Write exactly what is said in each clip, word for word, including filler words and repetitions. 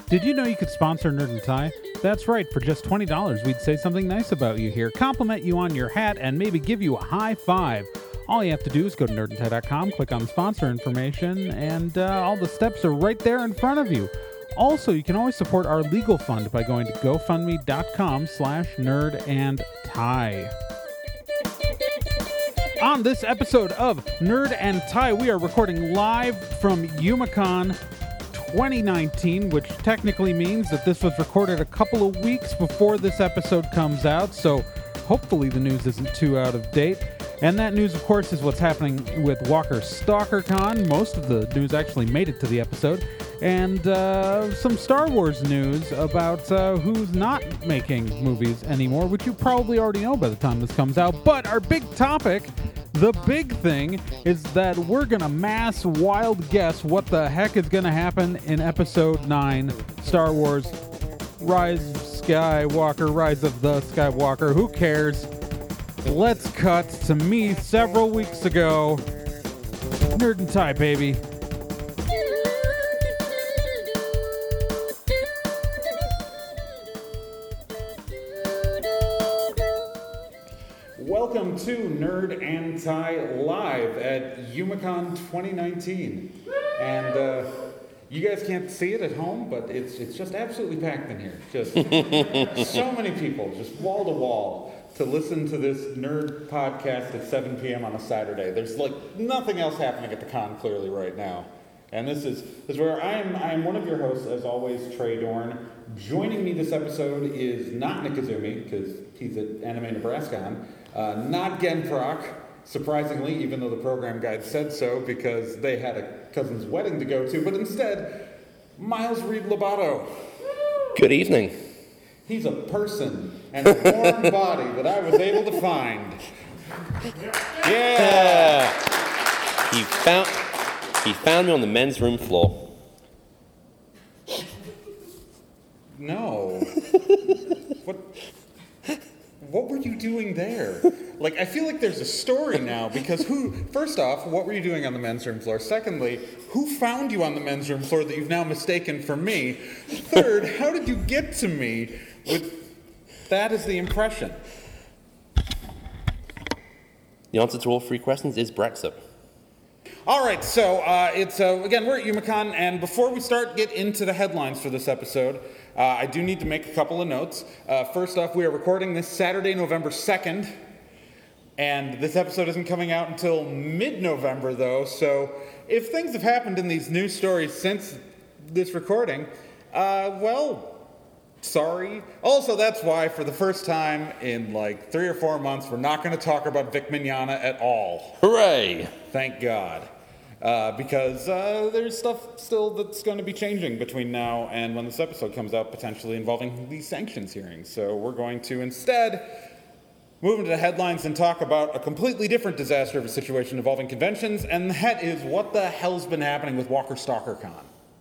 Did you know you could sponsor Nerd and Tie? That's right, for just twenty dollars, we'd say something nice about you here, compliment you on your hat, and maybe give you a high five. All you have to do is go to nerd and tie dot com, click on sponsor information, and uh, all the steps are right there in front of you. Also, you can always support our legal fund by going to gofundme.com slash nerd and tie. On this episode of Nerd and Tie, we are recording live from YumaCon twenty nineteen, which technically means that this was recorded a couple of weeks before this episode comes out, so hopefully the news isn't too out of date. And that news, of course, is what's happening with Walker Stalker Con. Most of the news actually made it to the episode. And uh, some Star Wars news about uh, who's not making movies anymore, which you probably already know by the time this comes out. But our big topic, the big thing, is that we're going to mass wild guess what the heck is going to happen in Episode nine, Star Wars Rise of Skywalker, Rise of the Skywalker. Who cares? Let's cut to me several weeks ago. Nerd and Tie, baby. Welcome to Nerd and Tie live at YumaCon twenty nineteen. And uh, you guys can't see it at home, but it's it's just absolutely packed in here. Just so many people, just wall to wall, to listen to this nerd podcast at seven p.m. on a Saturday. There's like nothing else happening at the con clearly right now. And this is, this is where I am I am one of your hosts, as always, Trey Dorn. Joining me this episode is not Nick Izumi, because he's at Anime Nebrascon. Uh, not Gen Proc, surprisingly, even though the program guide said so, because they had a cousin's wedding to go to, but instead, Miles Reed Lobato. Good evening. He's a person and a warm body that I was able to find. Yeah! He found he found me on the men's room floor. No. What What were you doing there? Like, I feel like there's a story now, because who, first off, what were you doing on the men's room floor? Secondly, who found you on the men's room floor that you've now mistaken for me? Third, how did you get to me with that as the impression? The answer to all three questions is Brexit. All right, so uh, it's uh, again, we're at YumaCon, and before we start get into the headlines for this episode, uh, I do need to make a couple of notes. Uh, first off, we are recording this Saturday, November second, and this episode isn't coming out until mid-November, though, so if things have happened in these news stories since this recording, uh, well, sorry. Also, that's why, for the first time in like three or four months, we're not going to talk about Vic Mignogna at all. Hooray! Thank God. Uh, because uh, there's stuff still that's going to be changing between now and when this episode comes out, potentially involving these sanctions hearings. So we're going to instead move into the headlines and talk about a completely different disaster of a situation involving conventions, and that is what the hell's been happening with Walker Stalker Con.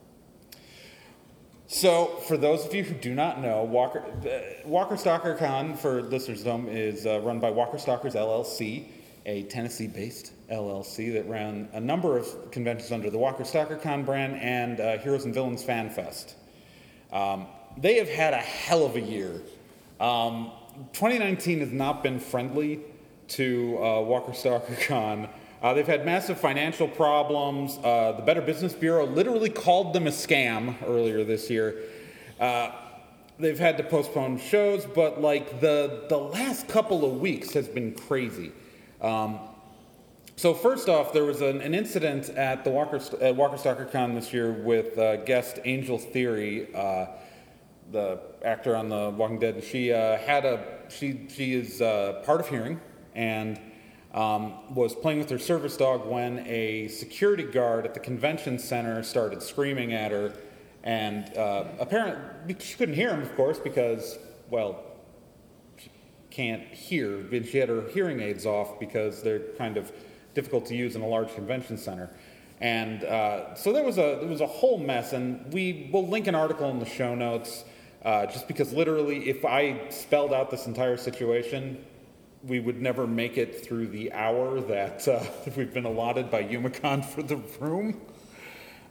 So, for those of you who do not know, Walker, uh, Walker Stalker Con, for listeners at home, is uh, run by Walker Stalkers L L C, a Tennessee-based L L C that ran a number of conventions under the Walker Stalker Con brand and uh, Heroes and Villains Fan Fest. Um, they have had a hell of a year. Um, twenty nineteen has not been friendly to uh, Walker Stalker Con. Uh, they've had massive financial problems. Uh, the Better Business Bureau literally called them a scam earlier this year. Uh, they've had to postpone shows, but like the the last couple of weeks has been crazy. Um, so first off, there was an, an incident at the Walker at Walker Stalker Con this year with uh, guest Angel Theory, uh, the actor on The Walking Dead. She uh, had a she she is uh, hard of hearing and um, was playing with her service dog when a security guard at the convention center started screaming at her, and uh, apparently she couldn't hear him, of course, because well. Can't hear, but she had her hearing aids off because they're kind of difficult to use in a large convention center. And uh, so there was a there was a whole mess, and we will link an article in the show notes, uh, just because literally if I spelled out this entire situation, we would never make it through the hour that uh, we've been allotted by YumaCon for the room.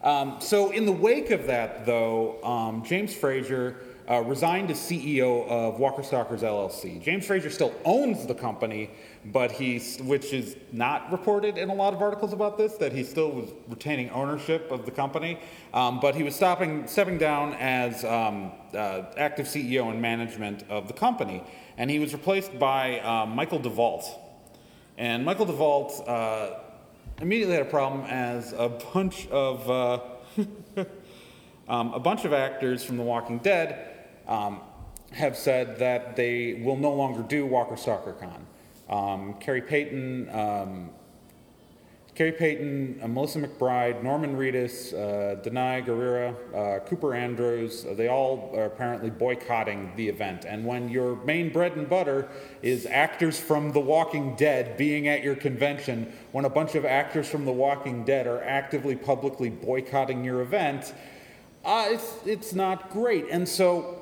Um, so in the wake of that, though, um, James Frazier uh, resigned as C E O of Walker Stalkers L L C. James Frazier still owns the company, but he's, which is not reported in a lot of articles about this, that he still was retaining ownership of the company. Um, but he was stopping, stepping down as um, uh, active C E O and management of the company. And he was replaced by uh, Michael DeVault. And Michael DeVault uh, immediately had a problem as a bunch of uh, um, a bunch of actors from The Walking Dead um, have said that they will no longer do Walker Stalker Con. Um, Carrie Payton, um, Carrie Payton, uh, Melissa McBride, Norman Reedus, uh, Denai Guerrera, uh, Cooper Andrews, uh, they all are apparently boycotting the event. And when your main bread and butter is actors from The Walking Dead being at your convention, when a bunch of actors from The Walking Dead are actively publicly boycotting your event, uh, it's, it's not great. And so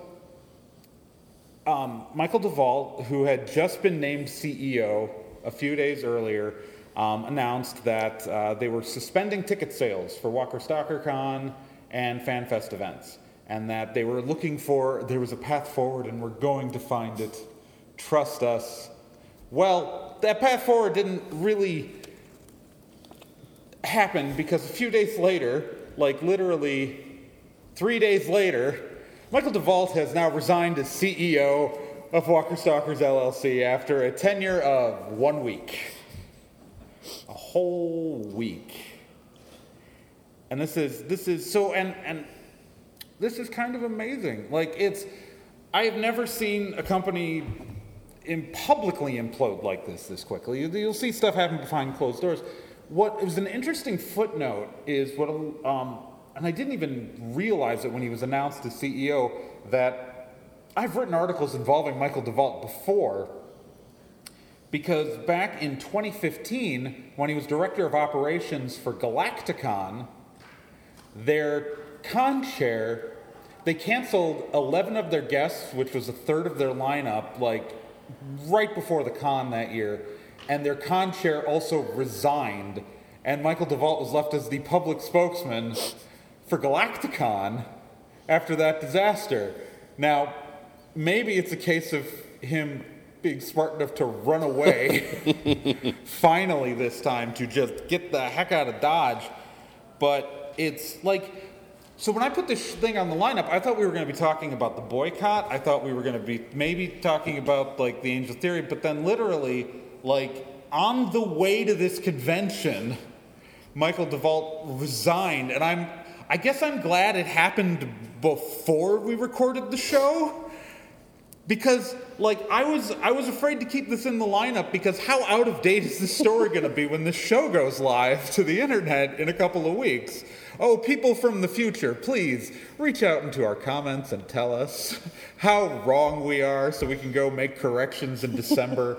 um, Michael DeVault, who had just been named C E O a few days earlier, Um, announced that uh, they were suspending ticket sales for Walker Stalker Con and FanFest events, and that they were looking for, there was a path forward and we're going to find it. Trust us. Well, that path forward didn't really happen because a few days later, like literally three days later, Michael DeVault has now resigned as C E O of Walker Stalkers L L C after a tenure of one week. A whole week. And this is this is so and and this is kind of amazing. Like it's I have never seen a company in publicly implode like this this quickly. You'll see stuff happen behind closed doors. What was an interesting footnote is what um and I didn't even realize it when he was announced as C E O that I've written articles involving Michael DeVault before. Because back in twenty fifteen, when he was director of operations for Galacticon, their con chair, they canceled eleven of their guests, which was a third of their lineup, like right before the con that year. And their con chair also resigned. And Michael DeVault was left as the public spokesman for Galacticon after that disaster. Now, maybe it's a case of him being smart enough to run away finally this time to just get the heck out of Dodge. But it's like, so when I put this thing on the lineup, I thought we were going to be talking about the boycott. I thought we were going to be maybe talking about like the Angel Theory, but then literally like on the way to this convention, Michael DeVault resigned. And I'm, I guess I'm glad it happened before we recorded the show. Because, like, I was I was afraid to keep this in the lineup because how out of date is this story going to be when this show goes live to the internet in a couple of weeks? Oh, people from the future, please reach out into our comments and tell us how wrong we are so we can go make corrections in December.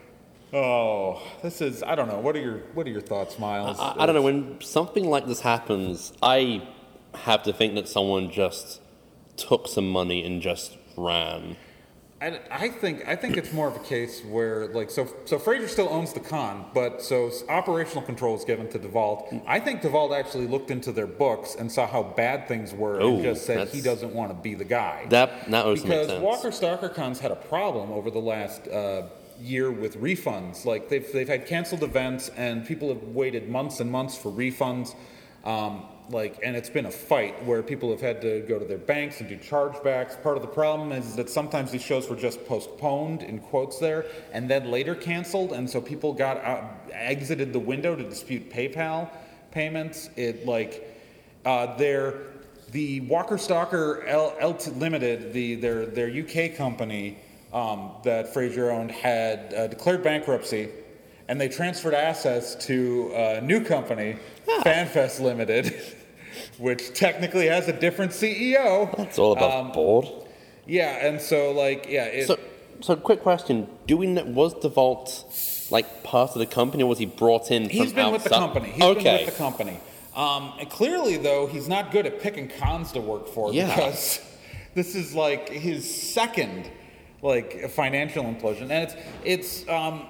Oh, this is, I don't know. What are your what are your thoughts, Miles? I, I don't know. When something like this happens, I have to think that someone just took some money and just ran. I, I think I think it's more of a case where like so so Frazier still owns the con, but so operational control is given to DeVault. I think DeVault actually looked into their books and saw how bad things were Ooh, and just said he doesn't want to be the guy. That that was because sense. Walker Stalker Con's had a problem over the last uh, year with refunds. Like they've they've had canceled events and people have waited months and months for refunds. Um, Like, and it's been a fight where people have had to go to their banks and do chargebacks. Part of the problem is that sometimes these shows were just postponed, in quotes there, and then later canceled, and so people got out, exited the window to dispute PayPal payments. It, like, uh, their, the Walker Stalker L- L- Limited, the, their, their U K company um, that Frazier owned, had uh, declared bankruptcy, and they transferred assets to a new company, huh. FanFest Limited, which technically has a different C E O. That's all about um, board. Yeah, and so like yeah. It, so, so quick question: Do we know, was DeVault like part of the company, or was he brought in? He's from been outside? with the company. He's okay. been with the company. Um, and clearly, though, he's not good at picking cons to work for yeah. because this is like his second like financial implosion, and it's it's. Um,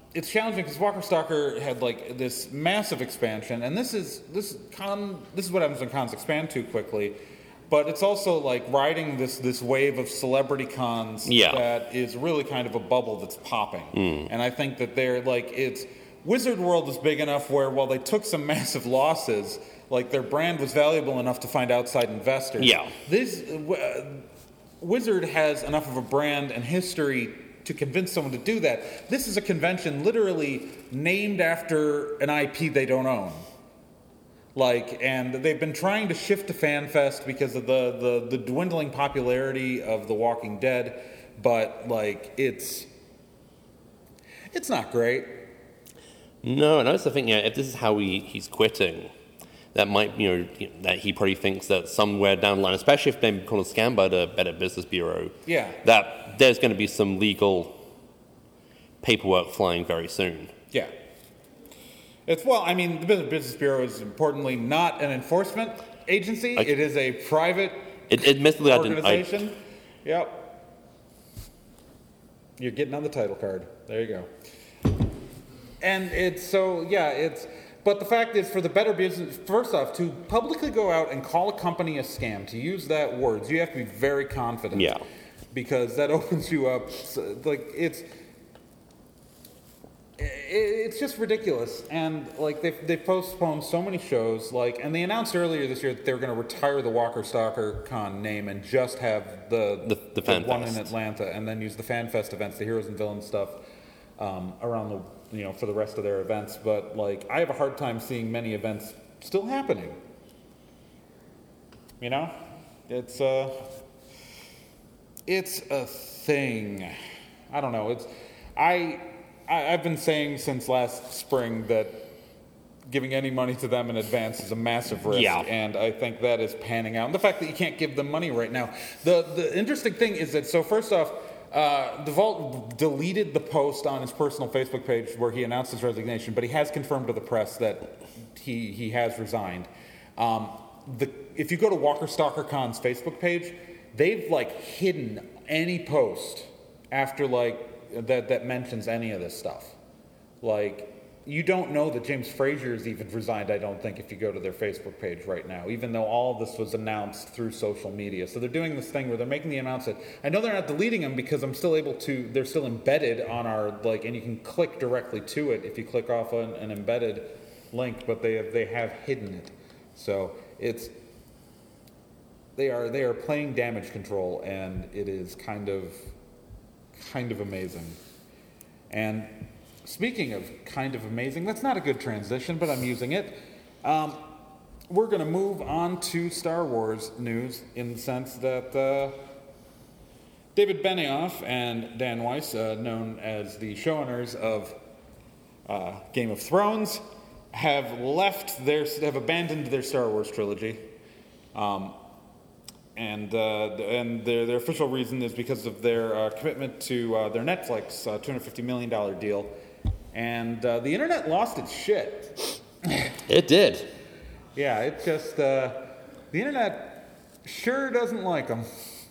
it's challenging because Walker Stalker had like this massive expansion, and this is this con this is what happens when cons expand too quickly. But it's also like riding this this wave of celebrity cons yeah. that is really kind of a bubble that's popping. Mm. And I think that they're like it's Wizard World is big enough where while they took some massive losses, like their brand was valuable enough to find outside investors. Yeah. This uh, Wizard has enough of a brand and history to convince someone to do that. This is a convention literally named after an I P they don't own. Like, and they've been trying to shift to FanFest because of the, the, the dwindling popularity of The Walking Dead, but like it's it's not great. No, and I also think, yeah, if this is how he, he's quitting, that might, you know, that he probably thinks that somewhere down the line, especially if they're called a scam by the Better Business Bureau, yeah, that there's going to be some legal paperwork flying very soon. Yeah. It's, well, I mean, the Better Business Bureau is importantly not an enforcement agency. I, it is a private it, admittedly, organization. I didn't, I, yep. You're getting on the title card. There you go. And it's so, yeah, it's, but the fact is for the Better Business, first off, to publicly go out and call a company a scam, to use that words, you have to be very confident. Yeah. Because that opens you up, like, it's, it's just ridiculous. And, like, they've, they've postponed so many shows, like, and they announced earlier this year that they were going to retire the Walker Stalker Con name and just have the, the, the, the one in Atlanta, and then use the FanFest events, the Heroes and Villains stuff, um, around the, you know, for the rest of their events. But like, I have a hard time seeing many events still happening. You know, it's uh, it's a thing. I don't know. It's I, I I've been saying since last spring that giving any money to them in advance is a massive risk, yeah. and I think that is panning out. And the fact that you can't give them money right now. The the interesting thing is that so first off. Uh, DeVault deleted the post on his personal Facebook page where he announced his resignation, but he has confirmed to the press that he he has resigned. Um, the if you go to Walker Stalker Con's Facebook page, they've like hidden any post after like that that mentions any of this stuff. Like, you don't know that James Frazier has even resigned, I don't think, if you go to their Facebook page right now, even though all of this was announced through social media. So they're doing this thing where they're making the announcement. I know they're not deleting them because I'm still able to, they're still embedded on our, like, and you can click directly to it if you click off an, an embedded link, but they have, they have hidden it. So it's, they are, they are playing damage control, and it is kind of, kind of amazing. And speaking of kind of amazing, that's not a good transition, but I'm using it. Um, we're going to move on to Star Wars news in the sense that uh, David Benioff and Dan Weiss, uh, known as the showrunners of uh, Game of Thrones, have left their, have abandoned their Star Wars trilogy. Um, and uh, and their, their official reason is because of their uh, commitment to uh, their Netflix uh, two hundred fifty million dollars deal. And uh, the internet lost its shit. It did. Yeah, it just, uh, the internet sure doesn't like them.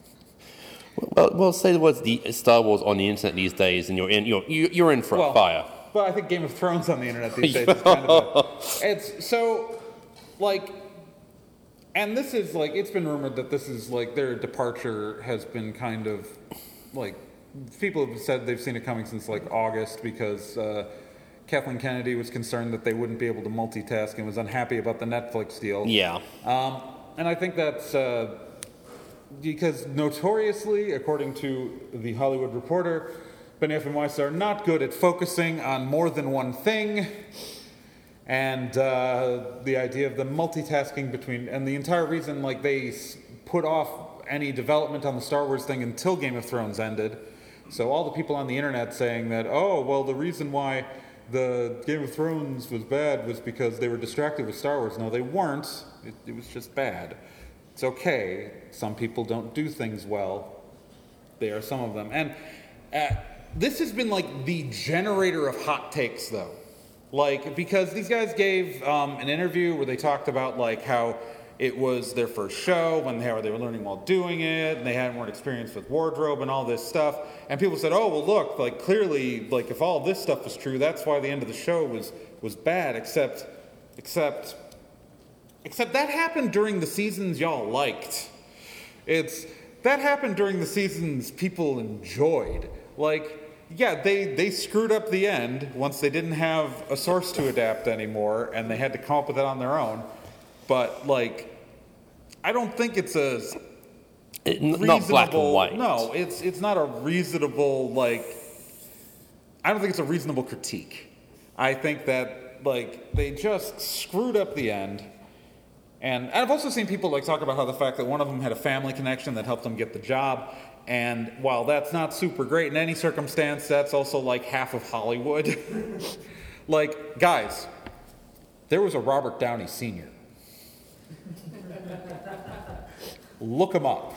Well, well, say the words the Star Wars on the internet these days, and you're in, you're, you're in for well, a fire. Well, I think Game of Thrones on the internet these days is kind of a, it's so, like, and this is like, it's been rumored that this is like, their departure has been kind of, like, people have said they've seen it coming since like August because uh, Kathleen Kennedy was concerned that they wouldn't be able to multitask and was unhappy about the Netflix deal. Yeah. Um, and I think that's uh, because notoriously, according to the Hollywood Reporter, Benioff and Weiss are not good at focusing on more than one thing. And uh, the idea of the multitasking between, and the entire reason like they put off any development on the Star Wars thing until Game of Thrones ended. So all the people on the internet saying that, oh, well, the reason why the Game of Thrones was bad was because they were distracted with Star Wars. No, they weren't. It, it was just bad. It's okay. Some people don't do things well. They are some of them. And uh, this has been like the generator of hot takes, though. Like, because these guys gave um, an interview where they talked about like how it was their first show when they were, they were learning while doing it, and they hadn't weren't experienced with wardrobe and all this stuff. And people said, oh, well, look, like clearly, like if all this stuff was true, that's why the end of the show was was bad, except, except, except that happened during the seasons y'all liked. It's, that happened during the seasons people enjoyed. Like, yeah, they, they screwed up the end once they didn't have a source to adapt anymore, and they had to come up with it on their own. But, like, I don't think it's a it, reasonable... Not black and white. No, it's it's not a reasonable, like... I don't think it's a reasonable critique. I think that, like, they just screwed up the end. And I've also seen people, like, talk about how the fact that one of them had a family connection that helped them get the job. And while that's not super great in any circumstance, that's also, like, half of Hollywood. Like, guys, there was a Robert Downey Senior Look him up.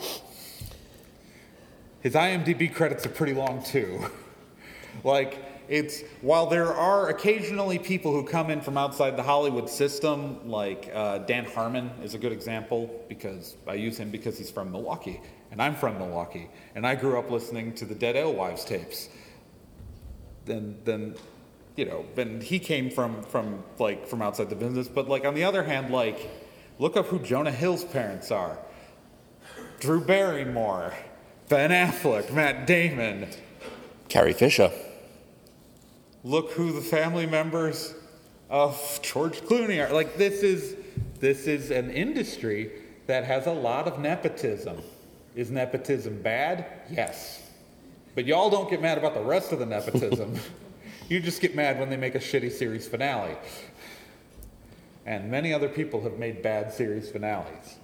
His I M D B credits are pretty long, too. Like, it's, while there are occasionally people who come in from outside the Hollywood system, like uh, Dan Harmon is a good example, because I use him because he's from Milwaukee, and I'm from Milwaukee, and I grew up listening to the Dead Alewives tapes. Then, then, you know, then he came from, from, like, from outside the business, but, like, on the other hand, like, look up who Jonah Hill's parents are. Drew Barrymore, Ben Affleck, Matt Damon. Carrie Fisher. Look who the family members of George Clooney are. Like, this is, this is an industry that has a lot of nepotism. Is nepotism bad? Yes. But y'all don't get mad about the rest of the nepotism. You just get mad when they make a shitty series finale. And many other people have made bad series finales.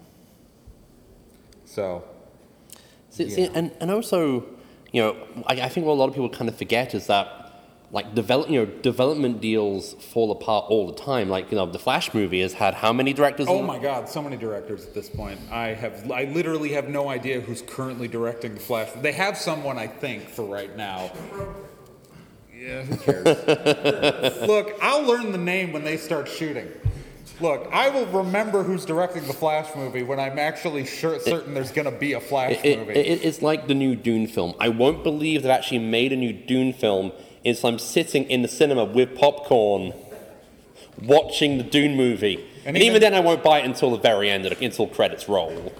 So, see, yeah. see, and, and also, you know, I, I think what a lot of people kind of forget is that, like, develop, you know, development deals fall apart all the time. Like, you know, the Flash movie has had how many directors? Oh in my God, so many directors at this point. I have, I literally have no idea who's currently directing the Flash. They have someone, I think, for right now. Yeah, who cares? Look, I'll learn the name when they start shooting. Look, I will remember who's directing the Flash movie when I'm actually sure, certain it, there's going to be a Flash it, movie. It, it, it's like the new Dune film. I won't believe they've actually made a new Dune film until I'm sitting in the cinema with popcorn watching the Dune movie. And, and even, even then I won't buy it until the very end, until credits roll.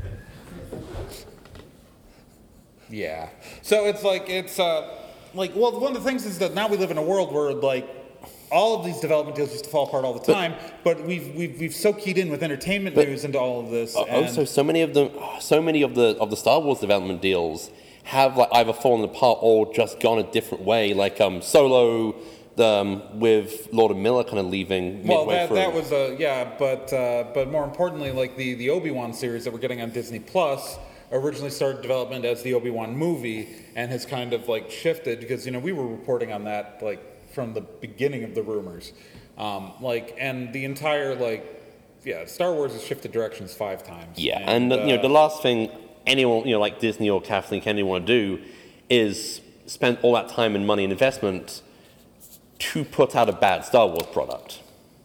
Yeah. So it's like, it's, uh, like, well, one of the things is that now we live in a world where, like, all of these development deals used to fall apart all the time, but, but we've we've we've so keyed in with entertainment news into all of this. Also, and so many of the so many of the of the Star Wars development deals have, like, either fallen apart or just gone a different way. Like um, Solo, um, with Lord and Miller kind of leaving midway well, that through. that was a yeah, but uh, but more importantly, like the the Obi-Wan series that we're getting on Disney Plus originally started development as the Obi-Wan movie and has kind of, like, shifted because, you know, we were reporting on that, like, from the beginning of the rumors. Um, like, and the entire, like, yeah, Star Wars has shifted directions five times. Yeah, and, and uh, you know, the last thing anyone, you know, like Disney or Kathleen Kennedy want to do is spend all that time and money and investment to put out a bad Star Wars product.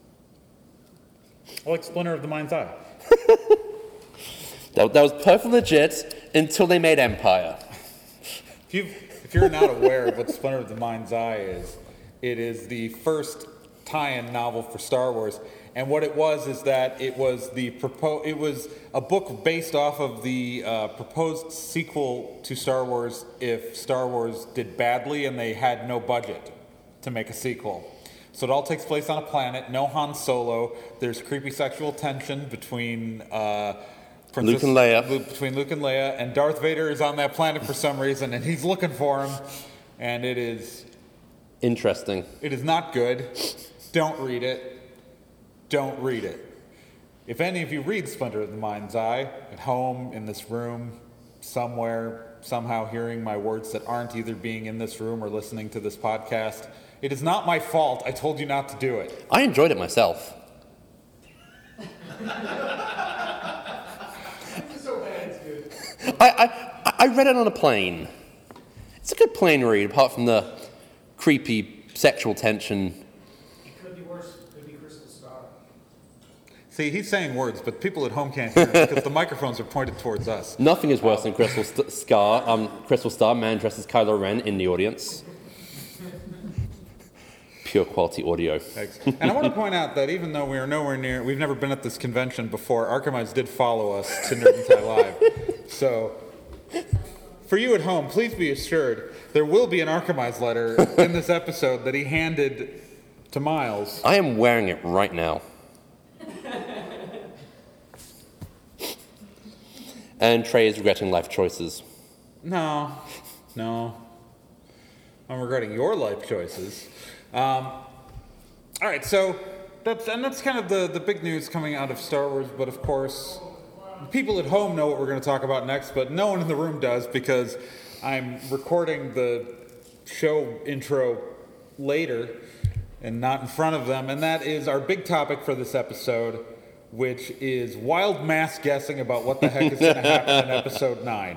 Like Splinter of the Mind's Eye. that, that was perfectly legit until they made Empire. If, you if you're not aware of what Splinter of the Mind's Eye is, it is the first tie-in novel for Star Wars, and what it was is that it was the propo- It was a book based off of the uh, proposed sequel to Star Wars if Star Wars did badly and they had no budget to make a sequel. So it all takes place on a planet, no Han Solo. There's creepy sexual tension between uh, Princess, Luke and Leia. Luke, between Luke and Leia, and Darth Vader is on that planet for some reason, and he's looking for him, and it is. Interesting. It is not good. Don't read it. Don't read it. If any of you read Splinter of the Mind's Eye, at home, in this room, somewhere, somehow hearing my words that aren't either being in this room or listening to this podcast, it is not my fault. I told you not to do it. I enjoyed it myself. I, I, I read it on a plane. It's a good plane read, apart from the creepy sexual tension. It could be worse. It could be Crystal Star. See, he's saying words, but people at home can't hear him because the microphones are pointed towards us. Nothing is worse than Crystal St- Scar, um, Crystal Star, man dressed as Kylo Ren in the audience. Pure quality audio. Thanks. And I want to point out that even though we are nowhere near, we've never been at this convention before, Archimides did follow us to Nerd and Tie Live. So, for you at home, please be assured there will be an Archimides letter in this episode that he handed to Miles. I am wearing it right now. And Trey is regretting life choices. No, no. I'm regretting your life choices. Um, all right, so that's and that's kind of the, the big news coming out of Star Wars. But of course, people at home know what we're going to talk about next, but no one in the room does because I'm recording the show intro later and not in front of them. And that is our big topic for this episode, which is wild mass guessing about what the heck is going to happen in Episode nine.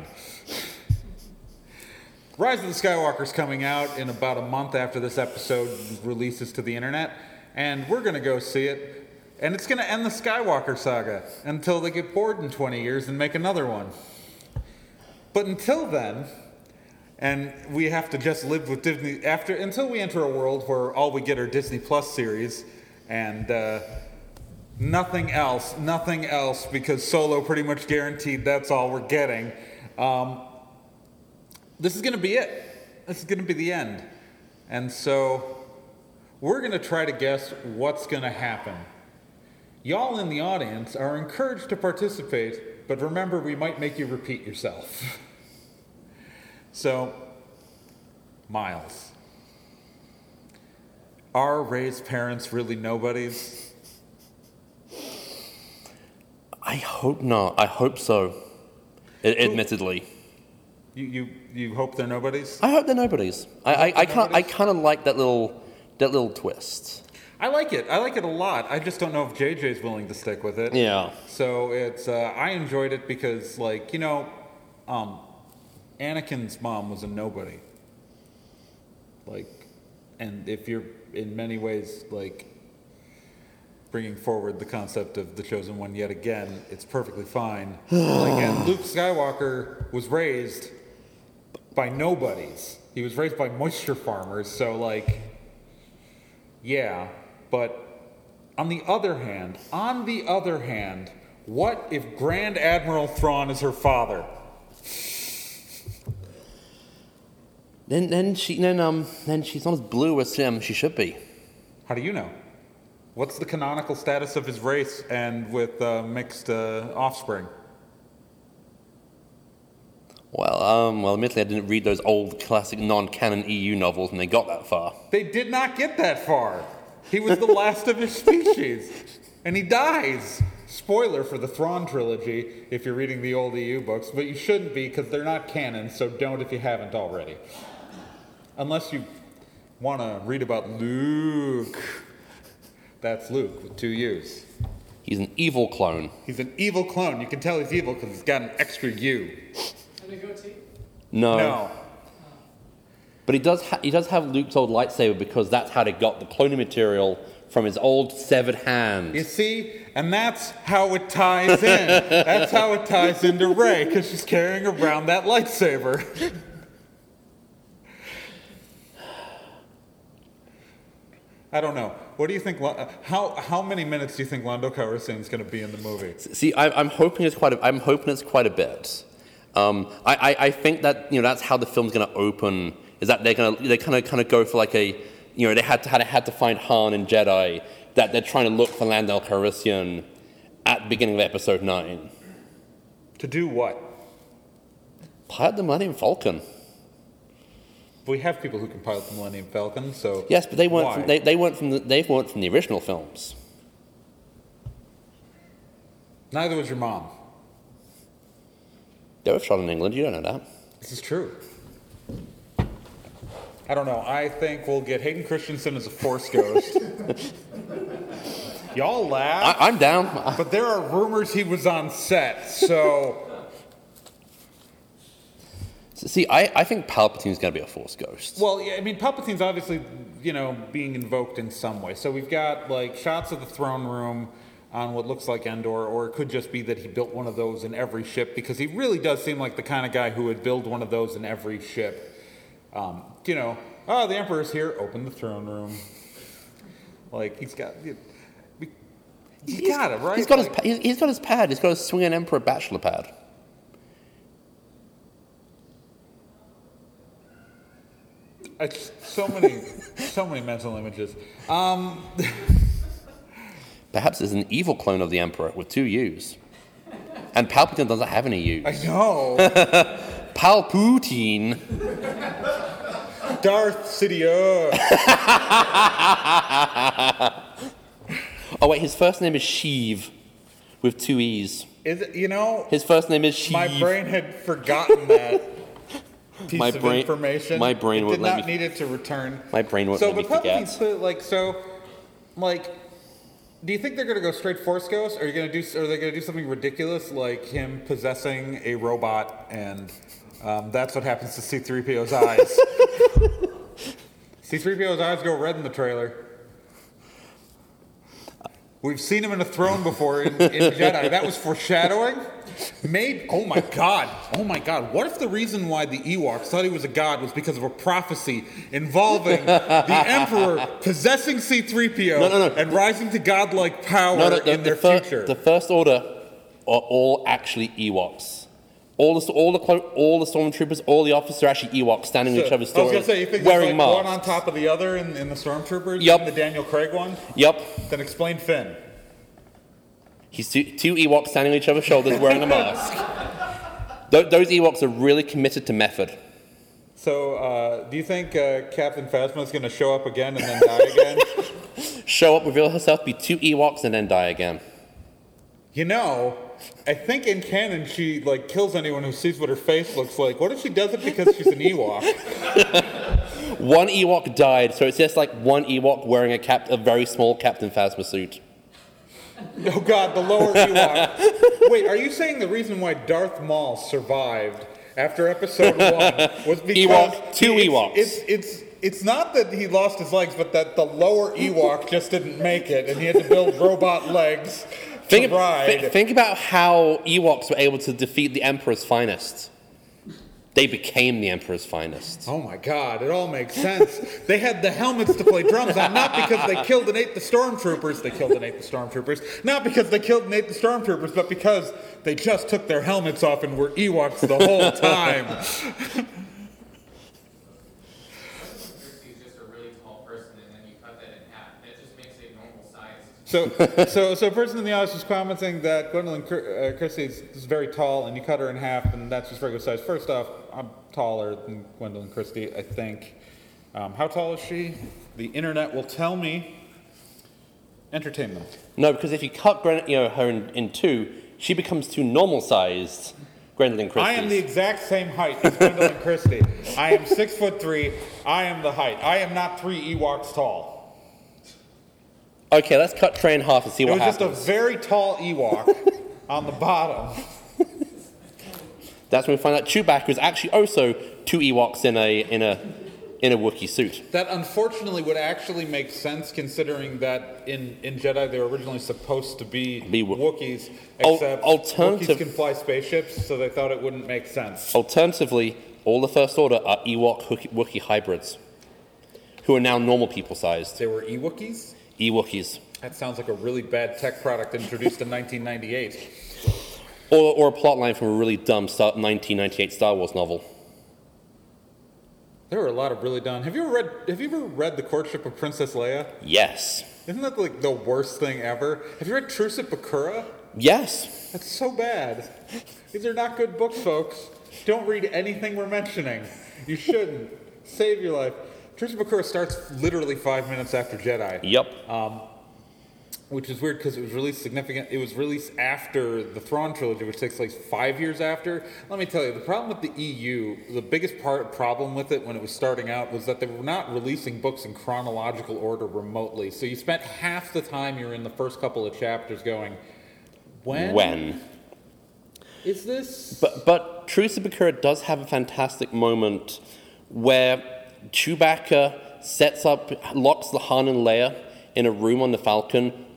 Rise of the Skywalker is coming out in about a month after this episode releases to the internet, and we're going to go see it, and it's going to end the Skywalker saga until they get bored in twenty years and make another one. But until then, and we have to just live with Disney after until we enter a world where all we get are Disney Plus series and uh, nothing else, nothing else, because Solo pretty much guaranteed that's all we're getting. Um, This is going to be it. This is going to be the end. And so we're going to try to guess what's going to happen. Y'all in the audience are encouraged to participate, but remember, we might make you repeat yourself. So, Miles, are Rey's parents really nobodies? I hope not. I hope so. I- admittedly. You, you you hope they're nobodies? I hope they're nobodies. I I, I can't. I kind of like that little that little twist. I like it. I like it a lot. I just don't know if J J's willing to stick with it. Yeah. So it's uh, I enjoyed it because, like, you know, um, Anakin's mom was a nobody. Like, and if you're in many ways like bringing forward the concept of the Chosen One yet again, it's perfectly fine. Like, and Luke Skywalker was raised by nobodies. He was raised by moisture farmers, so, like, yeah. But on the other hand, on the other hand, what if Grand Admiral Thrawn is her father? Then then she then um then she's not as blue as um, she should be. How do you know? What's the canonical status of his race and with uh, mixed uh, offspring? Well, um, well, admittedly, I didn't read those old classic non-canon E U novels when they got that far. They did not get that far. He was the last of his species, and he dies. Spoiler for the Thrawn trilogy if you're reading the old E U books, but you shouldn't be because they're not canon, so don't if you haven't already. Unless you want to read about Luke. That's Luke with two U's. He's an evil clone. He's an evil clone. You can tell he's evil because he's got an extra U. And a goatee? No. No. But he does ha- he does have Luke's old lightsaber because that's how they got the cloning material from his old severed hand. You see? And that's how it ties in. That's how it ties into Rey, because she's carrying around that lightsaber. I don't know. What do you think? How how many minutes do you think Lando Calrissian is going to be in the movie? See, I, I'm hoping it's quite. A, I'm hoping it's quite a bit. Um, I, I, I think that you know that's how the film's going to open. Is that they're going to they kind of kind of go for like a you know they had to had, had to find Han and Jedi, that they're trying to look for Lando Calrissian at the beginning of Episode nine. To do what? Pilot the Millennium Falcon. We have people who can pilot the Millennium Falcon, so Yes, but they weren't. why? From, they, they weren't from. The, they weren't from the original films. Neither was your mom. They were shot in England. You don't know that. This is true. I don't know. I think we'll get Hayden Christensen as a Force ghost. Y'all laugh, I, I'm down. but there are rumors he was on set, so See, I, I think Palpatine's going to be a Force ghost. well, yeah. I mean, Palpatine's obviously, you know, being invoked in some way. So we've got like shots of the throne room. on what looks like Endor, or it could just be that he built one of those in every ship, because he really does seem like the kind of guy who would build one of those in every ship. Um, you know, oh, the Emperor's here, open the throne room. Like, he's got... You, you He's got it, right? He's got, like, his, he's got his pad. He's got his Swing an Emperor bachelor pad. It's so many, so many mental images. Um... Perhaps it's an evil clone of the Emperor with two U's. And Palpatine doesn't have any U's. I know. Palpatine. Darth Sidious. Oh, wait, his first name is Sheev with two E's. Is it, you know? His first name is Sheev. My brain had forgotten that piece my of brain, information. My brain it would did let not me, need it to return. My brain would so, let me but forget. So, like, so, like, do you think they're going to go straight Force Ghost? Or are you going to do? Or are they going to do something ridiculous like him possessing a robot, and um, that's what happens to C three P O's eyes? C three P O's eyes go red in the trailer. We've seen him in a throne before in, in Jedi. That was foreshadowing. Made. Oh my God. Oh my God. What if the reason why the Ewoks thought he was a god was because of a prophecy involving the Emperor possessing C three P O no, no, no. and rising to godlike power no, no, the, in their the fir- future? The First Order are all actually Ewoks. All the all the all the stormtroopers, all the officers are actually Ewoks standing in each other's I was doors, gonna say, you think wearing there's like masks. one on top of the other in, in the stormtroopers? Yep. In the Daniel Craig one? Yep. Then explain Finn. He's two, two Ewoks standing on each other's shoulders wearing a mask. Th- those Ewoks are really committed to method. So, uh, do you think uh, Captain Phasma is going to show up again and then die again? Show up, reveal herself, be two Ewoks, and then die again. You know, I think in canon she like kills anyone who sees what her face looks like. What if she does it because she's an Ewok? One Ewok died, so it's just like one Ewok wearing a cap, a very small Captain Phasma suit. Oh God, the lower Ewok. Wait, are you saying the reason why Darth Maul survived after Episode One was because Ewok, two it's, Ewoks. It's it's it's not that he lost his legs, but that the lower Ewok just didn't make it, and he had to build robot legs to Think, ride. th- think about how Ewoks were able to defeat the Emperor's finest. They became the Emperor's finest. Oh my God, it all makes sense. They had the helmets to play drums on, not because they killed and ate the stormtroopers. They killed and ate the stormtroopers. Not because they killed and ate the stormtroopers, but because they just took their helmets off and were Ewoks the whole time. So, so, so a person in the audience was commenting that Gwendolyn uh, Christie is, is very tall, and you cut her in half, and that's just regular size. First off, I'm taller than Gwendolyn Christie, I think. Um, how tall is she? The internet will tell me. Entertainment. No, because if you cut Gwen, you know, her in, in two, she becomes too normal-sized Gwendolyn Christie. I am the exact same height as Gwendolyn Christie. I am six foot three. I am the height. I am not three Ewoks tall. Okay, let's cut Trey in half and see it what happens. It happens. was just a very tall Ewok on the bottom. That's when we find out Chewbacca is actually also two Ewoks in a in a in a Wookiee suit. That unfortunately would actually make sense, considering that in, in Jedi they were originally supposed to be, be Wookiees, Al- except alternative- Wookiees can fly spaceships, so they thought it wouldn't make sense. Alternatively, all the First Order are Ewok Wookiee hybrids, who are now normal people-sized. They were Ewokies? Ewokies. That sounds like a really bad tech product introduced in nineteen ninety-eight. Or, or a plotline from a really dumb Star- nineteen ninety-eight Star Wars novel. There were a lot of really dumb. Have you ever read? Have you ever read The Courtship of Princess Leia? Yes. Isn't that like the worst thing ever? Have you read Truce at Bakura? Yes. That's so bad. These are not good books, folks. Don't read anything we're mentioning. You shouldn't. Save your life. Truce at Bakura starts literally five minutes after Jedi. Yep. Um, which is weird because it was released significant. It was released after the Thrawn trilogy, which takes place five years after. Let me tell you, the problem with the E U, the biggest part problem with it when it was starting out was that they were not releasing books in chronological order remotely. So you spent half the time you're in the first couple of chapters going, when? When? Is this? But but Truce at Bakura does have a fantastic moment where Chewbacca sets up, locks the Han and Leia in a room on the Falcon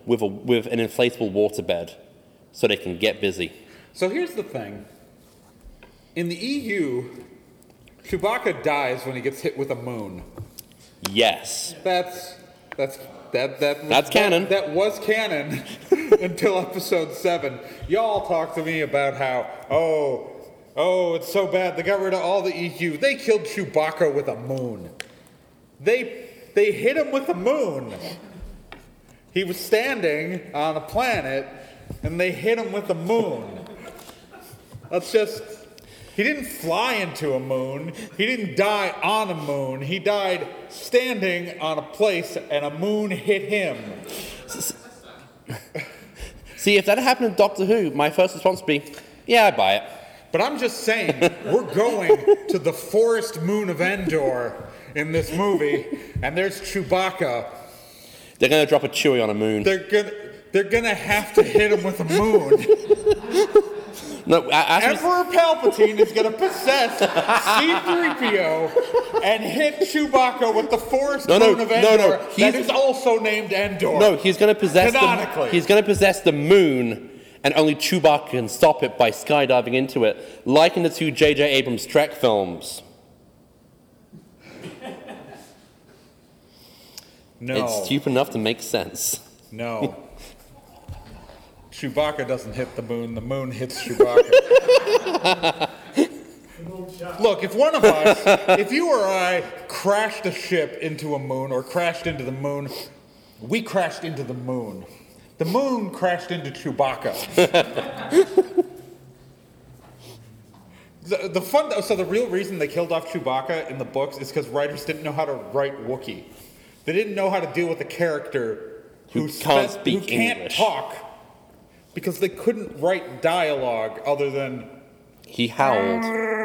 with a with an inflatable waterbed so they can get busy. So here's the thing. In the E U, Chewbacca dies when he gets hit with a moon. Yes. That's that's that that was, That's canon. That, that was canon until episode seven. Y'all talk to me about how oh oh it's so bad they got rid of all the E Q. They killed Chewbacca with a moon. They they hit him with a moon. He was standing on a planet and they hit him with a moon. That's just He didn't fly into a moon. He didn't die on a moon. He died standing on a place and a moon hit him. See, if that happened in Doctor Who, my first response would be, yeah, I'd buy it. But I'm just saying, we're going to the forest moon of Endor in this movie, and there's Chewbacca. They're going to drop a Chewie on a moon. They're gonna, they're gonna have to hit him with a moon. No, Emperor Palpatine is going to possess C three P O and hit Chewbacca with the forest no, no, moon of Endor no, no. that is also named Endor. No, he's going to possess Canonically. the he's going to possess the moon, and only Chewbacca can stop it by skydiving into it, like in the two J J Abrams Trek films. No, it's stupid enough to make sense. No. Chewbacca doesn't hit the moon, the moon hits Chewbacca. Look, if one of us, if you or I crashed a ship into a moon or crashed into the moon, we crashed into the moon. The moon crashed into Chewbacca. the, the fun, so the real reason they killed off Chewbacca in the books is because writers didn't know how to write Wookiee. They didn't know how to deal with a character who, who can't spent, speak who can't English. talk. Because they couldn't write dialogue other than... He howled.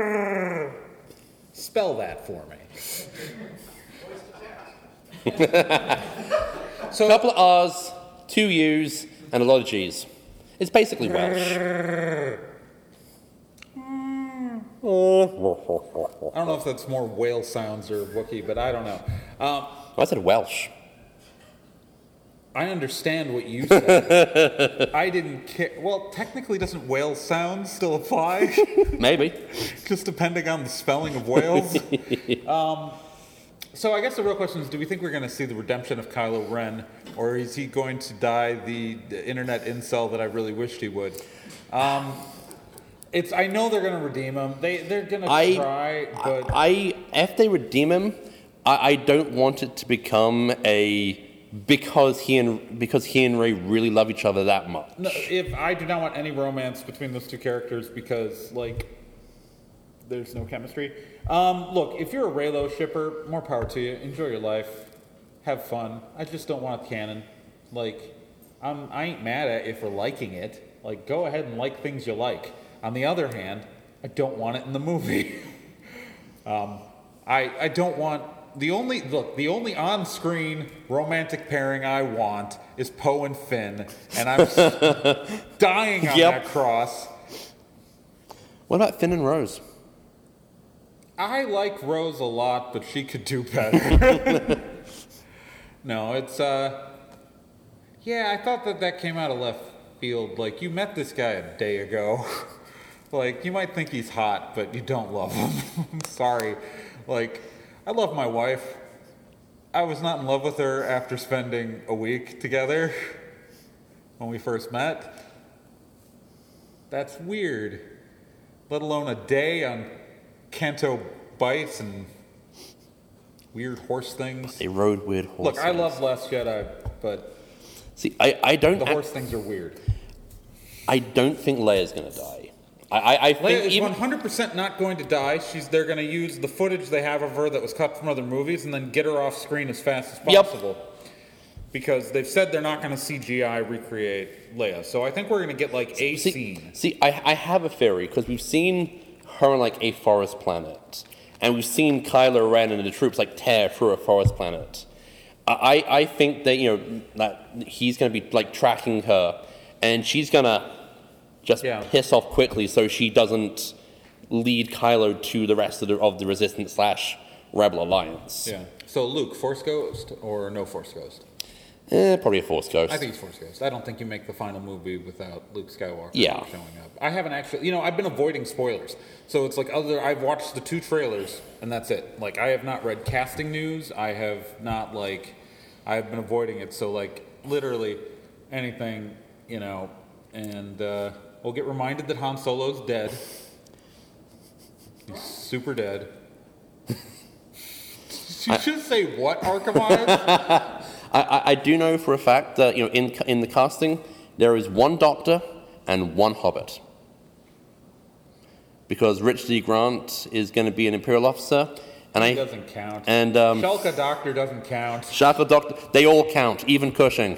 Spell that for me. So a couple of R's, two U's, and a lot of G's. It's basically Welsh. I don't know if that's more whale sounds or Wookiee, but I don't know. Um, I said Welsh. I understand what you said. I didn't care. Well, technically, doesn't whale sound still apply? Maybe. Just depending on the spelling of whales. um, so I guess the real question is, do we think we're going to see the redemption of Kylo Ren, or is he going to die the, the internet incel that I really wished he would? Um, it's. I know they're going to redeem him. They, they're going to try, but... I, if they redeem him, I, I don't want it to become a... Because he and because he and Rey really love each other that much. No, if I do not want any romance between those two characters because like there's no chemistry. Um, look, if you're a Reylo shipper, more power to you. Enjoy your life, have fun. I just don't want it canon. Like, I'm I ain't mad at if we're liking it. Like, go ahead and like things you like. On the other hand, I don't want it in the movie. um, I I don't want. The only look, the only on-screen romantic pairing I want is Poe and Finn, and I'm dying on Yep. that cross. What about Finn and Rose? I like Rose a lot, but she could do better. No, it's uh, yeah, I thought that that came out of left field. Like, you met this guy a day ago. Like, you might think he's hot, but you don't love him. I'm sorry. Like, I love my wife. I was not in love with her after spending a week together when we first met. That's weird. Let alone a day on Canto Bites and weird horse things. They rode weird horses. Look, I love Last Jedi, but See, I, I don't... the I, horse things are weird. I don't think Leia's going to die. I, I, I Leia think is even... one hundred percent not going to die. She's They're going to use the footage they have of her that was cut from other movies and then get her off screen as fast as Yep. possible. Because they've said they're not going to C G I recreate Leia. So I think we're going to get like a See, scene. see I, I have a theory, because we've seen her on, like, a forest planet. And we've seen Kylo Ren and the troops, like, tear through a forest planet. I, I think that, you know, that he's going to be, like, tracking her. And she's going to just Yeah. piss off quickly so she doesn't lead Kylo to the rest of the, of the Resistance slash Rebel Alliance. Yeah. So Luke, Force Ghost or no Force Ghost? Eh, probably a Force Ghost. I think it's Force Ghost. I don't think you make the final movie without Luke Skywalker Yeah. showing up. I haven't actually, you know, I've been avoiding spoilers. So it's like other, I've watched the two trailers and that's it. Like I have not read casting news. I have not like, I've been avoiding it. So like literally anything, you know, and uh, we'll get reminded that Han Solo's dead. He's super dead. You should say what, Archimon? I, I, I do know for a fact that, you know, in in the casting, there is one Doctor and one Hobbit. Because Richard E. Grant is going to be an Imperial officer, and He I doesn't count. and um, Shalka Doctor doesn't count. Shaka Doctor, they all count, even Cushing.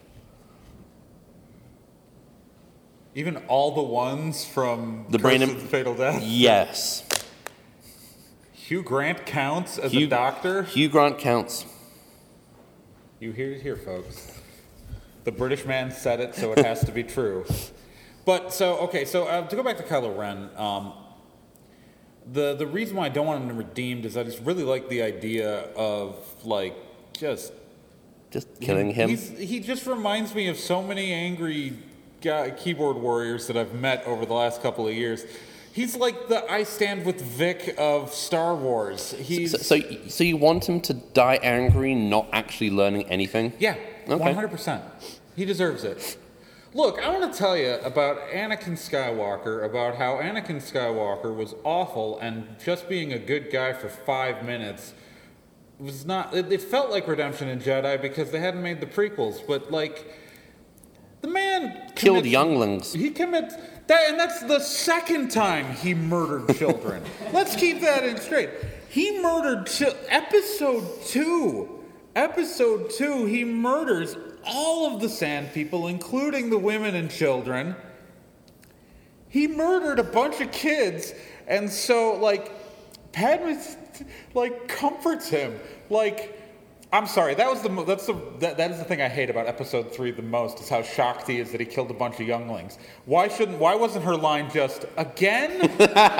Even all the ones from The Curse Brain of Im- the Fatal Death? Yes, Hugh Grant counts as Hugh, a doctor? Hugh Grant counts. You hear it here, folks. The British man said it, so it has to be true. But, so, okay, so uh, to go back to Kylo Ren, um, the, the reason why I don't want him redeemed is I just really like the idea of, like, just... Just killing him. He's, he just reminds me of so many angry guy, keyboard warriors that I've met over the last couple of years. He's like the I Stand With Vic of Star Wars. He's So, so, so you want him to die angry, not actually learning anything? yeah, Okay. one hundred percent. He deserves it. Look, I want to tell you about Anakin Skywalker, about how Anakin Skywalker was awful and just being a good guy for five minutes was not... It, it felt like Redemption in Jedi because they hadn't made the prequels, but like... The man Killed commits- younglings. He commits that, and that's the second time he murdered children. Let's keep that in straight. He murdered chi- episode two. Episode two, he murders all of the Sand People, including the women and children. He murdered a bunch of kids, and so like Padme like comforts him, like. I'm sorry. That was the mo- that's the that, that is the thing I hate about episode three the most is how shocked he is that he killed a bunch of younglings. Why shouldn't? Why wasn't her line just again?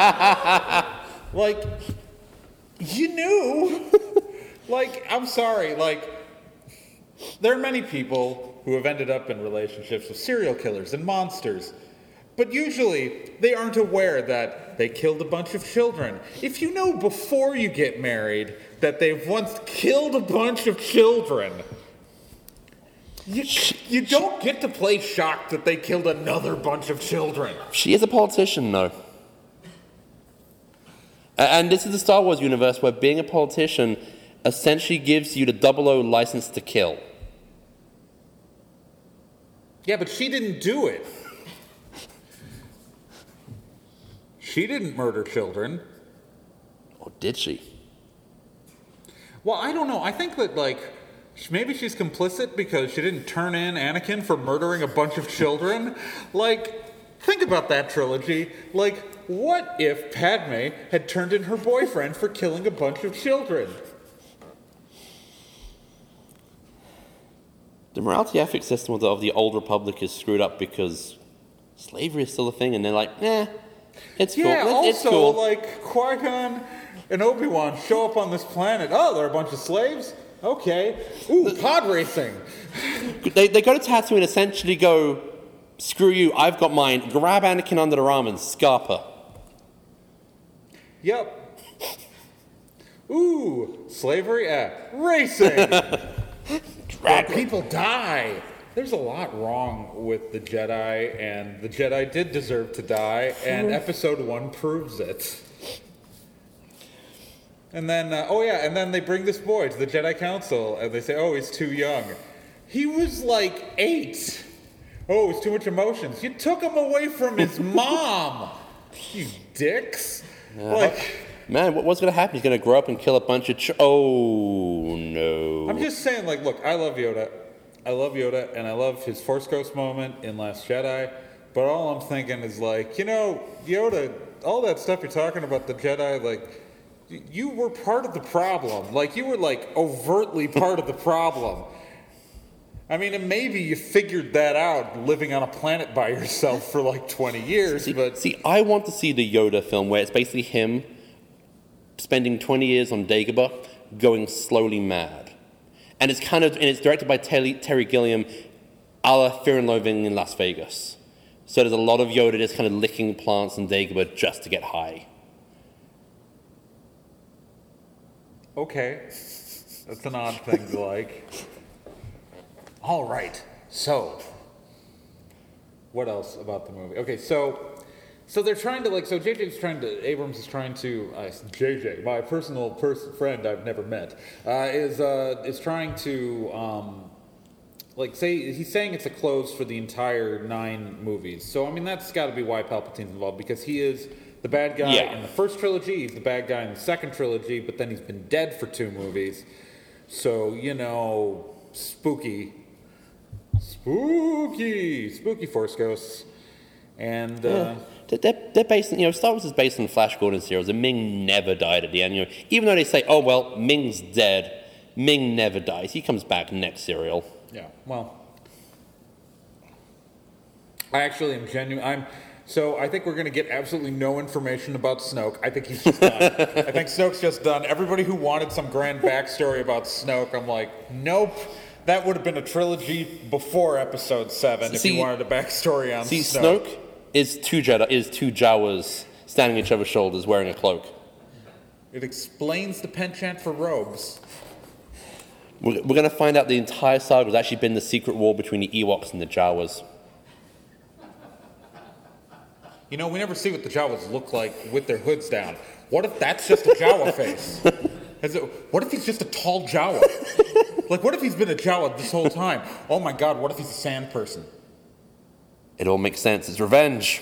Like, you knew. Like, I'm sorry. Like, there are many people who have ended up in relationships with serial killers and monsters. But usually, they aren't aware that they killed a bunch of children. If you know before you get married that they've once killed a bunch of children, you, you don't get to play shocked that they killed another bunch of children. She is a politician, though. A- And this is the Star Wars universe where being a politician essentially gives you the double O license to kill. Yeah, but she didn't do it. She didn't murder children. Or did she? Well, I don't know. I think that, like, maybe she's complicit because she didn't turn in Anakin for murdering a bunch of children. Like, think about that trilogy. Like, what if Padme had turned in her boyfriend for killing a bunch of children? The morality ethics system of the, of the old Republic is screwed up because slavery is still a thing, and they're like, eh, it's cool. Yeah, It's- it's also, cool. like, Qui-Gon and Obi-Wan show up on this planet. Oh, they're a bunch of slaves? Okay. Ooh, pod racing. They, they go to Tatooine and essentially go, screw you, I've got mine. Grab Anakin under the arm and scarper. Yep. Ooh, slavery? Eh, racing. Where people die. There's a lot wrong with the Jedi, and the Jedi did deserve to die, and episode one proves it. And then, uh, oh yeah, and then they bring this boy to the Jedi Council, and they say, oh, he's too young. He was like eight. Oh, it's too much emotions. You took him away from his mom. You dicks. Like, Man, what, what's going to happen? He's going to grow up and kill a bunch of ch- Oh, no. I'm just saying, like, look, I love Yoda. I love Yoda, and I love his Force Ghost moment in Last Jedi. But all I'm thinking is, like, you know, Yoda, all that stuff you're talking about the Jedi, like, y- you were part of the problem. Like, you were, like, overtly part of the problem. I mean, and maybe you figured that out living on a planet by yourself for, like, twenty years, See, but... see, I want to see the Yoda film where it's basically him spending twenty years on Dagobah going slowly mad. And it's kind of, and it's directed by Terry, Terry Gilliam, a la Fear and Loathing in Las Vegas. So there's a lot of Yoda just kind of licking plants and Dagobah just to get high. Okay. That's an odd thing to like. All right. So, what else about the movie? Okay, so so they're trying to like so J J's trying to Abrams is trying to uh, J J, my personal pers- friend I've never met, uh, is uh, is trying to um, like say he's saying it's a close for the entire nine movies. So I mean that's got to be why Palpatine's involved, because he is the bad guy yeah. in the first trilogy, he's the bad guy in the second trilogy, but then he's been dead for two movies. So, you know, spooky. Spooky! Spooky Force Ghosts. And, uh... Yeah. They're, they're based on, you know, Star Wars is based on the Flash Gordon series, and Ming never died at the end. You know, even though they say, oh, well, Ming's dead, Ming never dies. He comes back next serial. Yeah, well... I actually am genuine. I'm... So I think we're going to get absolutely no information about Snoke. I think he's just done. I think Snoke's just done. Everybody who wanted some grand backstory about Snoke, I'm like, nope. That would have been a trilogy before Episode Seven if see, you wanted a backstory on see, Snoke. See, Snoke is two Jedi, is two Jawas standing on each other's shoulders wearing a cloak. It explains the penchant for robes. We're, we're going to find out the entire saga has actually been the secret war between the Ewoks and the Jawas. You know, we never see what the Jawas look like with their hoods down. What if that's just a Jawa face? Is it, what if he's just a tall Jawa? Like, what if he's been a Jawa this whole time? Oh my God, what if he's a sand person? It all makes sense. It's revenge.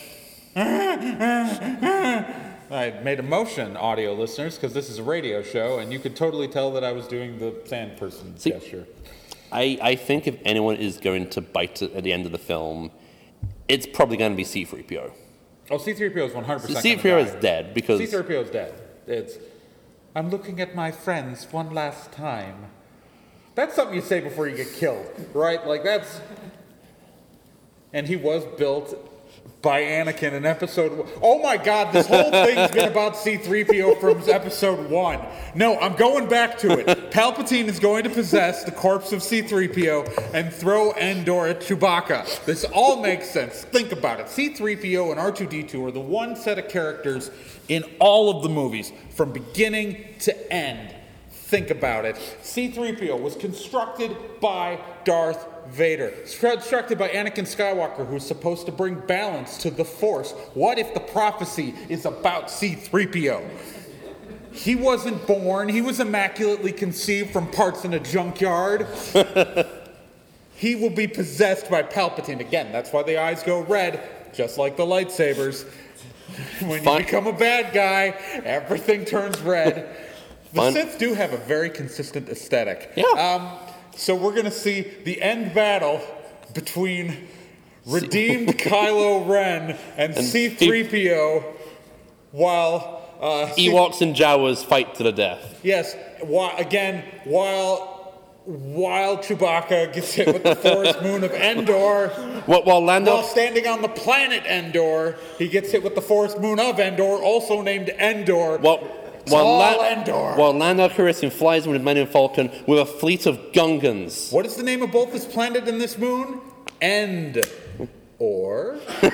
I made a motion, audio listeners, because this is a radio show, and you could totally tell that I was doing the sand person see, gesture. I, I think if anyone is going to bite it at the end of the film, it's probably going to be C three P O. Oh, C three P O is one hundred percent C three P O is dead because... C three P O is dead. It's, I'm looking at my friends one last time. That's something you say before you get killed, right? Like, that's... And he was built by Anakin in episode one. Oh my God, this whole thing's been about C three P O from episode one. No, I'm going back to it. Palpatine is going to possess the corpse of C three P O and throw Endor at Chewbacca. This all makes sense. Think about it. C three P O and R two D two are the one set of characters in all of the movies, from beginning to end. Think about it. C three P O was constructed by Darth Vader. Constructed by Anakin Skywalker, who's supposed to bring balance to the Force. What if the prophecy is about C three P O? He wasn't born. He was immaculately conceived from parts in a junkyard. He will be possessed by Palpatine. Again, that's why the eyes go red, just like the lightsabers. When you Fun. become a bad guy, everything turns red. The Fun. Sith do have a very consistent aesthetic. Yeah. Um, so we're going to see the end battle between redeemed Kylo Ren and, and C three P O while... Uh, Ewoks and Jawas fight to the death. Yes. While, again, while while Chewbacca gets hit with the forest moon of Endor... What, while Lando... While standing on the planet Endor, he gets hit with the forest moon of Endor, also named Endor. What... While, La- La- while Lando Calrissian flies with the Millennium Falcon with a fleet of Gungans. What is the name of both this planet and this moon? End. Or... no,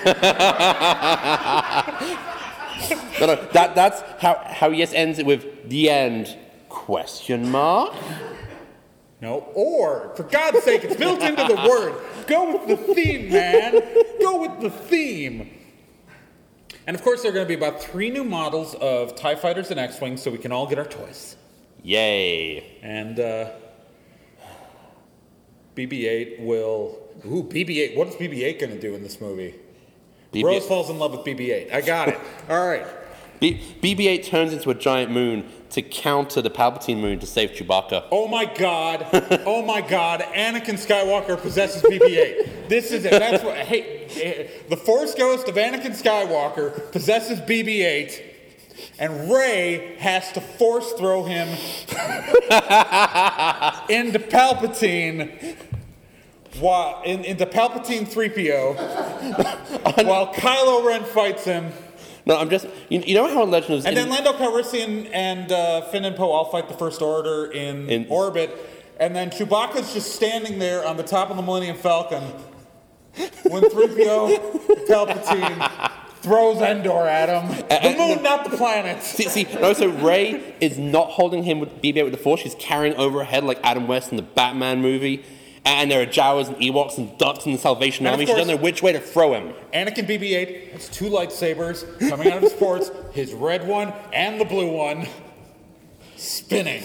no, that, that's how, how yes ends it with the end, question mark? No, or, for God's sake, it's built into the word. Go with the theme, man. Go with the theme. And of course, there are going to be about three new models of TIE Fighters and X-Wings, so we can all get our toys. Yay. And uh, B B eight will... Ooh, B B eight. What is B B eight going to do in this movie? B B eight. Rose falls in love with B B eight. I got it. All right. B- BB-8 turns into a giant moon to counter the Palpatine moon to save Chewbacca. Oh my God. Oh my God. Anakin Skywalker possesses B B eight. This is it. That's what... Hey, the Force Ghost of Anakin Skywalker possesses B B eight, and Rey has to force throw him into Palpatine... While, in, into Palpatine three P O, while Kylo Ren fights him. No, I'm just... You, you know how Legend of... And then Lando Calrissian and uh, Finn and Poe all fight the First Order in, in orbit. And then Chewbacca's just standing there on the top of the Millennium Falcon when three P O Palpatine throws Endor at him. The moon, not the planet. See, see, no, so Rey is not holding him with B B eight with the Force. She's carrying over her head like Adam West in the Batman movie. And there are Jawas and Ewoks and Ducks in the Salvation And Army. of She course- doesn't know which way to throw him. Anakin B B eight has two lightsabers coming out of his ports, his red one and the blue one, spinning.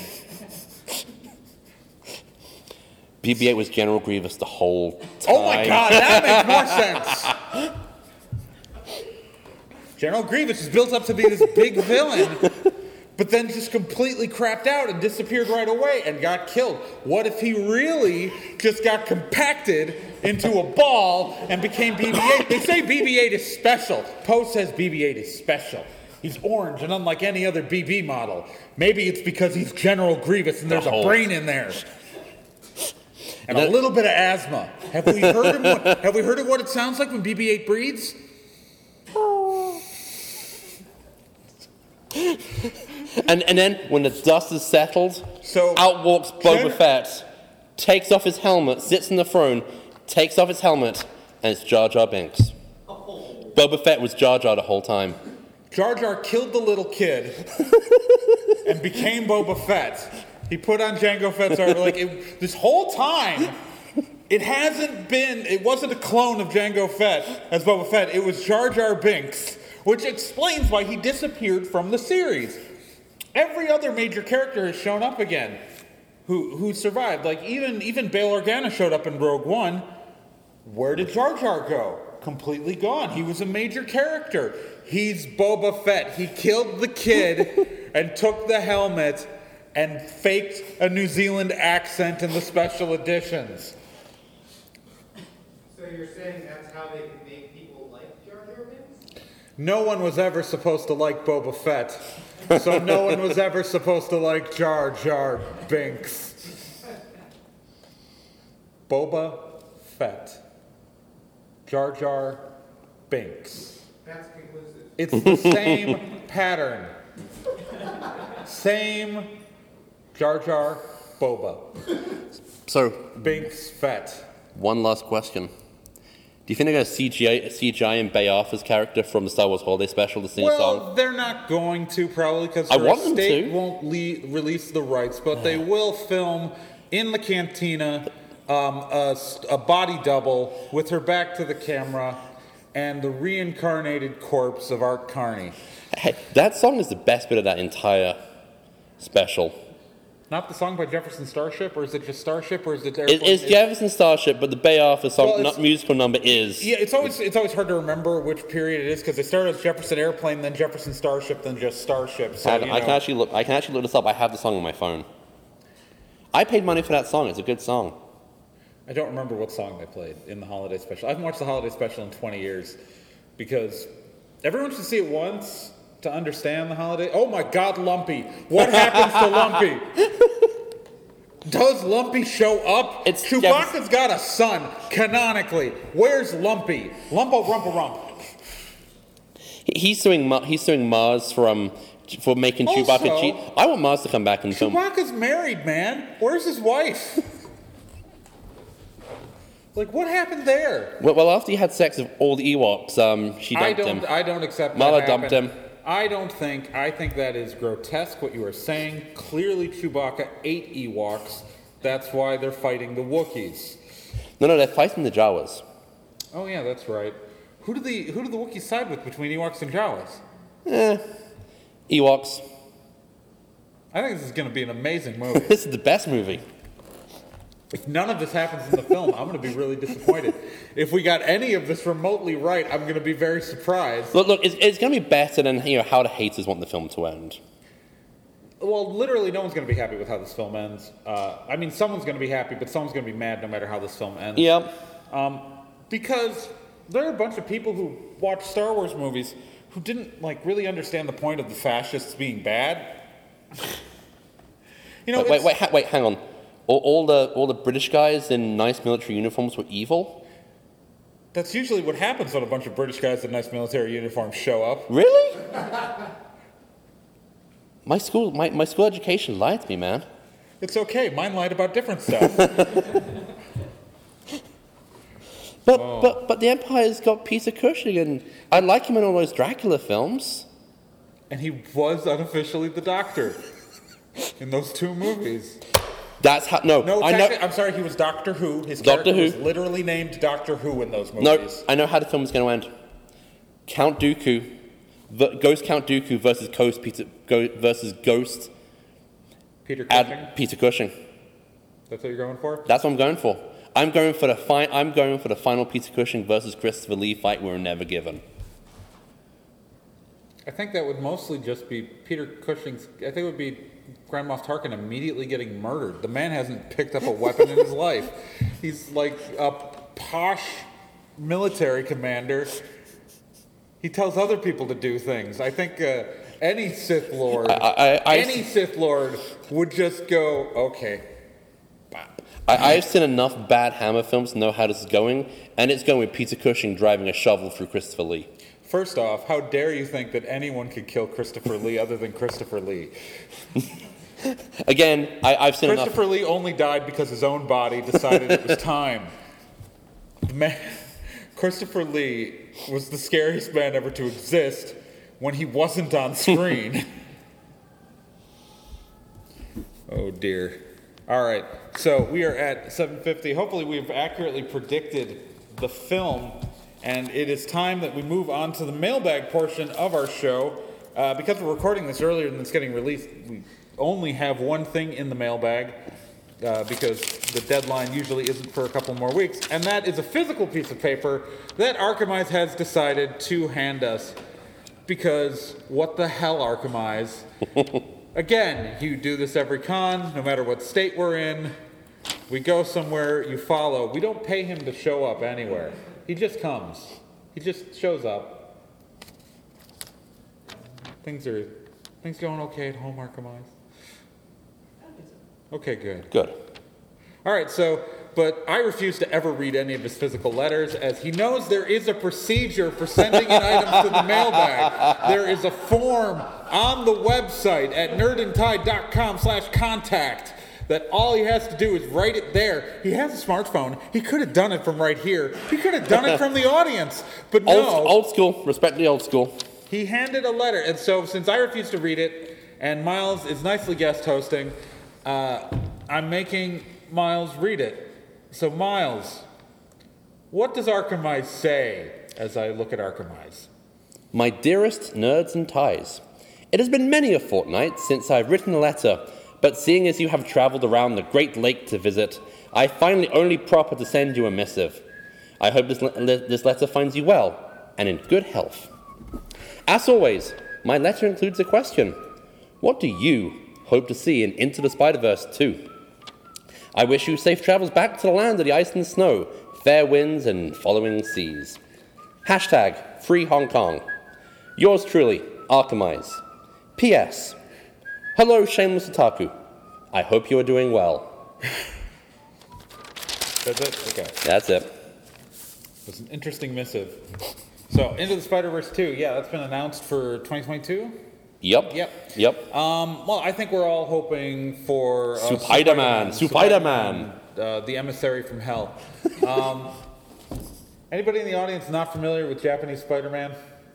B B eight was General Grievous the whole time. Oh my god, that makes more sense. General Grievous is built up to be this big villain, but then just completely crapped out and disappeared right away and got killed. What if he really just got compacted into a ball and became B B eight? They say B B eight is special. Poe says B B eight is special. He's orange and unlike any other B B model. Maybe it's because he's General Grievous and there's The a whole- brain in there. And That- a little bit of asthma. Have we heard of what, have we heard of what it sounds like when B B eight breathes? And and then when the dust is settled, So- out walks Boba Gen- Fett, takes off his helmet, sits in the throne, takes off his helmet, and it's Jar Jar Binks. Boba Fett was Jar Jar the whole time. Jar Jar killed the little kid and became Boba Fett. He put on Jango Fett's armor. Like it, this whole time, it hasn't been. It wasn't a clone of Jango Fett as Boba Fett. It was Jar Jar Binks, which explains why he disappeared from the series. Every other major character has shown up again, who who survived. Like even even Bail Organa showed up in Rogue One. Where did Jar Jar go? Completely gone. He was a major character. He's Boba Fett. He killed the kid and took the helmet and faked a New Zealand accent in the special editions. So you're saying that's how they can make people like Jar Jar Binks? No one was ever supposed to like Boba Fett, so no one was ever supposed to like Jar Jar Binks. Boba Fett. Jar Jar Binks. That's conclusive. It's the same pattern. Same Jar Jar Boba. So, Binks Fett. one last question. Do you think they're going to C G I, C G I in Bay Arthur's character from the Star Wars Holiday Special to sing a Well, song? they're not going to probably because I her want them estate to. won't le- release the rights, but they will film in the cantina um, a, s- a body double with her back to the camera and the reincarnated corpse of Art Carney. Hey, that song is the best bit of that entire special. Not the song by Jefferson Starship, or is it just Starship, or is it? It, Airplane- it's Jefferson Starship, but the Bay Arthur song, Well, it's- not musical number, is. Yeah, it's always it's always hard to remember which period it is because they started as Jefferson Airplane, then Jefferson Starship, then just Starship. So, I, you I know. can actually look. I can actually look this up. I have the song on my phone. I paid money for that song. It's a good song. I don't remember what song they played in the holiday special. I haven't watched the holiday special in twenty years because everyone should see it once to understand the holiday. Oh my God, Lumpy! What happens to Lumpy? Does Lumpy show up? It's Chewbacca's got a son, canonically. Where's Lumpy? Lumpo Rumpa Rump. He- He's suing. Ma- He's suing Mars from for making Also- Chewbacca cheat. I want Mars to come back and film. Chewbacca's married, man. Where's his wife? Like, what happened there? Well, well, after he had sex with all the Ewoks, um, she I dumped don't. him. I don't accept. Mala that dumped happened. him. I don't think. I think that is grotesque. What you are saying. Clearly, Chewbacca ate Ewoks. That's why they're fighting the Wookiees. No, no, they're fighting the Jawas. Oh yeah, that's right. Who do the Who do the Wookiees side with between Ewoks and Jawas? Eh, Ewoks. I think this is going to be an amazing movie. This is the best movie. If none of this happens in the film, I'm going to be really disappointed. If we got any of this remotely right, I'm going to be very surprised. Look, look, it's, it's going to be better than you know how the haters want the film to end. Well, literally, no one's going to be happy with how this film ends. Uh, I mean, someone's going to be happy, but someone's going to be mad no matter how this film ends. Yep. Um, because there are a bunch of people who watch Star Wars movies who didn't like really understand the point of the fascists being bad. You know, Wait, wait, it's- wait, ha- wait, hang on. All, all the all the British guys in nice military uniforms were evil? that's usually what happens when a bunch of British guys in nice military uniforms show up. Really? my school, my, my school education lied to me, man. It's okay. Mine lied about different stuff. But Oh. but but the Empire's got Peter Cushing, and I like him in all those Dracula films. And he was unofficially the Doctor in those two movies. That's how. No, No, I know. techni- I'm sorry, he was Doctor Who. His Doctor character Who. was literally named Doctor Who in those No, movies. I know how the film is going to end. Count Dooku, v- Ghost Count Dooku versus Ghost Peter Go, versus Ghost Peter Cushing. Ad, Peter Cushing. That's what you're going for? That's what I'm going for. I'm going for the fi- I'm going for the final Peter Cushing versus Christopher Lee fight we were never given. I think that would mostly just be Peter Cushing's. I think it would be Grand Moff Tarkin immediately getting murdered. The man hasn't picked up a weapon in his life. He's like a posh military commander. He tells other people to do things. I think uh, any Sith Lord, I- I- I- any Sith Lord would just go, okay. I, I've seen enough bad Hammer films to know how this is going, and it's going with Peter Cushing driving a shovel through Christopher Lee. First off, how dare you think that anyone could kill Christopher Lee other than Christopher Lee? Again, I, I've seen Christopher enough. Lee only died because his own body decided it was time. The man, Christopher Lee was the scariest man ever to exist when he wasn't on screen. Oh dear. All right, so we are at seven fifty. Hopefully we've accurately predicted the film, and it is time that we move on to the mailbag portion of our show. Uh, because we're recording this earlier than it's getting released, we only have one thing in the mailbag, uh, because the deadline usually isn't for a couple more weeks, and that is a physical piece of paper that Archimize has decided to hand us. Because what the hell, Archimize? Again, you do this every con, no matter what state we're in. We go somewhere, you follow. We don't pay him to show up anywhere. He just comes. He just shows up. Things are, things going okay at home, Archimize? Okay, good. Good. All right, so, but I refuse to ever read any of his physical letters, as he knows there is a procedure for sending in items to the mailbag. There is a form on the website at nerdandtide.com slash contact that all he has to do is write it there. He has a smartphone. He could have done it from right here. He could have done it from the audience, but no. Old, old school. Respect the old school. He handed a letter, and so since I refuse to read it, and Miles is nicely guest hosting, uh, I'm making Miles read it. So Miles, what does Archimize say as I look at Archimize? My dearest nerds and ties, it has been many a fortnight since I've written a letter, but seeing as you have travelled around the Great Lake to visit, I find it only proper to send you a missive. I hope this, le- le- this letter finds you well and in good health. As always, my letter includes a question. What do you hope to see in Into the Spider-Verse two? I wish you safe travels back to the land of the ice and snow, fair winds and following seas. Hashtag Free Hong Kong. Yours truly, Archimize. P S. Hello, shameless otaku. I hope you are doing well. That's it? Okay. That's it. It was an interesting missive. So, Into the Spider-Verse two, yeah, that's been announced for twenty twenty-two? Yep. Yep. Yep. Um, well, I think we're all hoping for... Uh, Spider-Man, Spider-Man, uh, the emissary from hell. Um, anybody in the audience not familiar with Japanese Spider-Man?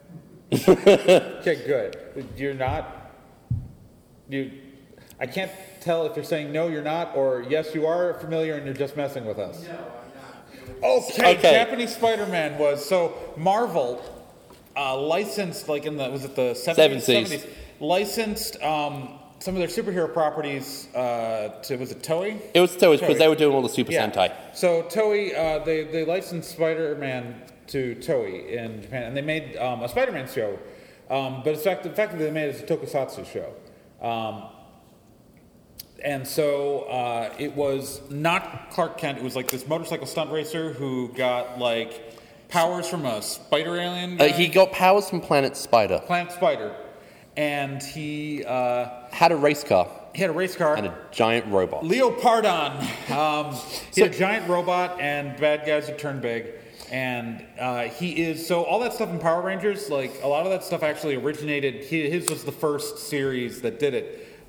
Okay, good. You're not? You, I can't tell if you're saying no, you're not, or yes, you are familiar and you're just messing with us. No, I'm not. Okay, Okay. Japanese Spider-Man was, so Marvel uh, licensed, like in the, was it the seventies? seventies. Licensed um, some of their superhero properties uh, to, was it Toei? It was Toei because Toei. they were doing all the Super Yeah. Sentai. So Toei, uh, they, they licensed Spider-Man to Toei in Japan, and they made um, a Spider-Man show. Um, but effect- effectively, they made it as a tokusatsu show. Um, and so uh, it was not Clark Kent. It was like this motorcycle stunt racer who got like powers from a spider alien. Uh, guy? he got powers from Planet Spider. Planet Spider, and he uh, Had a race car he had a race car. and a giant robot. Leopardon. Um, he So- had a giant robot and bad guys that turn big. And uh, he is, so all that stuff in Power Rangers, like a lot of that stuff actually originated, he, his was the first series that did it.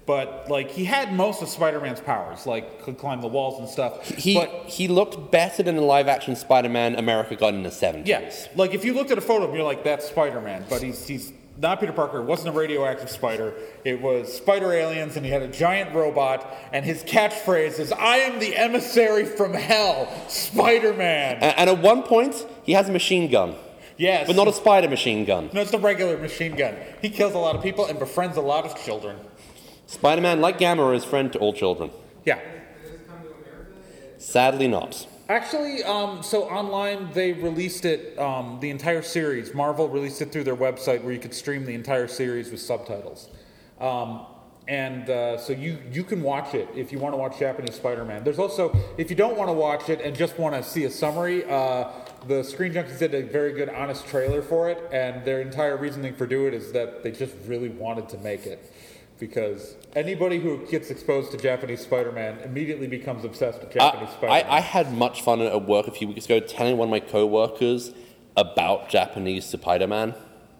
But like he had most of Spider-Man's powers, like could climb the walls and stuff. He but, he looked better than the live-action Spider-Man America got in the seventies. Yes, like if you looked at a photo of him, you're like, that's Spider-Man. But he's he's not Peter Parker. It wasn't a radioactive spider. It was spider aliens, and he had a giant robot. And his catchphrase is, "I am the emissary from hell, Spider-Man." And, and at one point, he has a machine gun. Yes, but not a spider machine gun. No, it's a regular machine gun. He kills a lot of people and befriends a lot of children. Spider-Man, like Gamma, is friend to all children. Yeah. Does this come to America? Sadly not. Actually, um, so online they released it, um, the entire series. Marvel released it through their website where you could stream the entire series with subtitles. Um, and uh, so you, you can watch it if you want to watch Japanese Spider-Man. There's also, if you don't want to watch it and just want to see a summary, uh, the Screen Junkies did a very good, honest trailer for it. And their entire reasoning for doing it is that they just really wanted to make it. Because anybody who gets exposed to Japanese Spider-Man immediately becomes obsessed with Japanese I, Spider-Man. I, I had much fun at work a few weeks ago telling one of my co-workers about Japanese Spider-Man.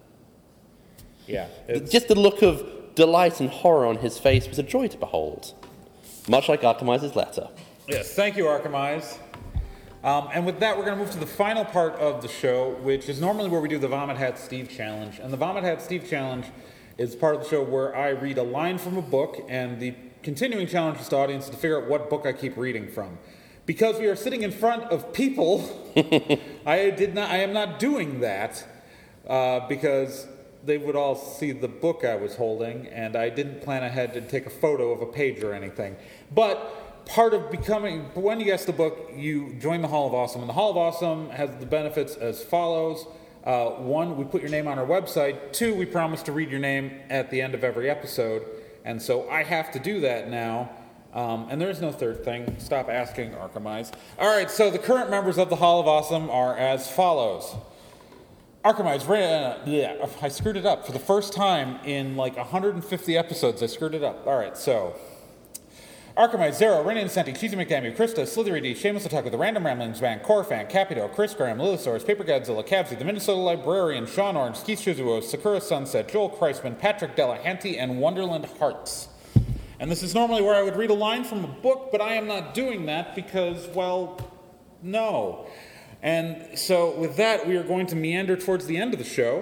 Yeah. Just the look of delight and horror on his face was a joy to behold. Much like Archimize's letter. Yes, thank you, Archimize. Um, and with that, we're going to move to the final part of the show, which is normally where we do the Vomit Hat Steve Challenge. And the Vomit Hat Steve Challenge is part of the show where I read a line from a book, and the continuing challenge to the audience is to figure out what book I keep reading from. Because we are sitting in front of people, I did not. I am not doing that uh, because they would all see the book I was holding, and I didn't plan ahead to take a photo of a page or anything. But part of becoming, when you guess the book, you join the Hall of Awesome, and the Hall of Awesome has the benefits as follows. Uh, one, we put your name on our website. Two, we promise to read your name at the end of every episode. And so I have to do that now. Um, and there is no third thing. Stop asking, Archimize. All right, so the current members of the Hall of Awesome are as follows. Archimize, uh, yeah, I screwed it up. For the first time in like one hundred fifty episodes, I screwed it up. All right, so... Archimize, Zero, Rennie Incenti, Cheesy McDammy, Krista, Slithery D, Seamus Otaku, The Random Ramblings Band, Corfan, Capito, Chris Graham, Lillisaurus, Paper Godzilla, Cabsy, The Minnesota Librarian, Sean Orange, Keith Shizuo, Sakura Sunset, Joel Kreisman, Patrick Delahanty, and Wonderland Hearts. And this is normally where I would read a line from a book, but I am not doing that because, well, no. And so with that, we are going to meander towards the end of the show.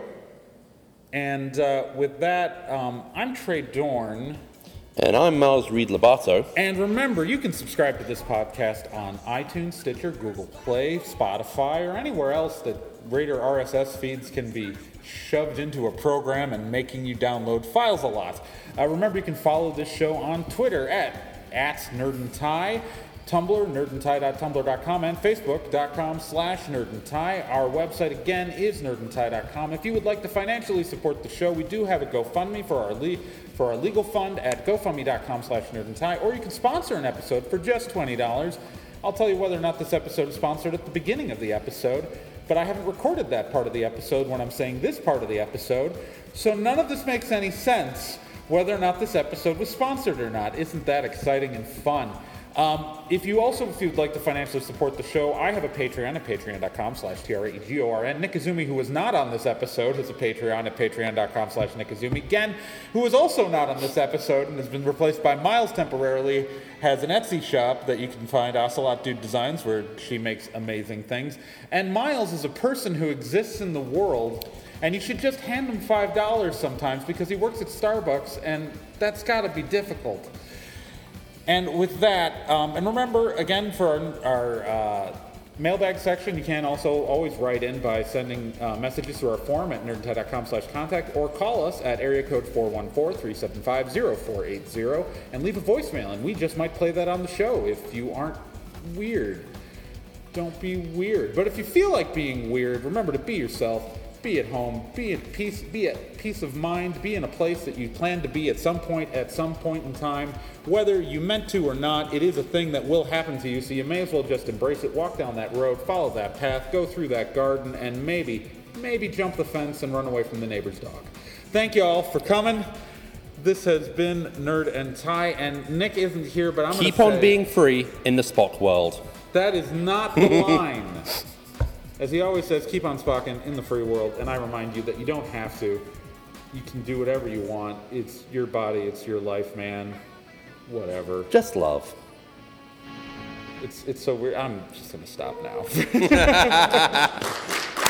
And uh, with that, um, I'm Trey Dorn. And I'm Miles Reed Labato. And remember, you can subscribe to this podcast on iTunes, Stitcher, Google Play, Spotify, or anywhere else that Raider R S S feeds can be shoved into a program and making you download files a lot. Uh, remember, you can follow this show on Twitter at, at NerdandTie, Tumblr, nerdandtie dot tumblr dot com, and facebook.com slash nerdandtie. Our website, again, is nerdandtie dot com. If you would like to financially support the show, we do have a GoFundMe for our le- for our legal fund at gofundme.com slash nerdandtie, or you can sponsor an episode for just twenty dollars. I'll tell you whether or not this episode is sponsored at the beginning of the episode, but I haven't recorded that part of the episode when I'm saying this part of the episode, so none of this makes any sense whether or not this episode was sponsored or not. Isn't that exciting and fun? Um, if you also, if you'd like to financially support the show, I have a Patreon at patreon.com slash T-R-A-E-G-O-R-N. Nick Izumi, who was not on this episode, has a Patreon at patreon.com slash Nick Izumi. Gen, who is also not on this episode and has been replaced by Miles temporarily, has an Etsy shop that you can find, Ocelot Dude Designs, where she makes amazing things. And Miles is a person who exists in the world, and you should just hand him five dollars sometimes because he works at Starbucks, and that's got to be difficult. And with that, um, and remember, again, for our, our uh, mailbag section, you can also always write in by sending uh, messages through our form at nerdandtie.com slash contact, or call us at area code four one four, three seven five, zero four eight zero and leave a voicemail, and we just might play that on the show if you aren't weird. Don't be weird. But if you feel like being weird, remember to be yourself. Be at home, be at peace, be at peace of mind, be in a place that you plan to be at some point, at some point in time. Whether you meant to or not, it is a thing that will happen to you, so you may as well just embrace it, walk down that road, follow that path, go through that garden, and maybe, maybe jump the fence and run away from the neighbor's dog. Thank you all for coming. This has been Nerd and Tie, and Nick isn't here, but I'm going to Keep say, on being free in the Spock world. That is not the line. As he always says, keep on Spockin' in the free world, and I remind you that you don't have to. you can do whatever you want. It's your body. It's your life, man. Whatever. Just love. It's it's so weird. I'm just gonna stop now.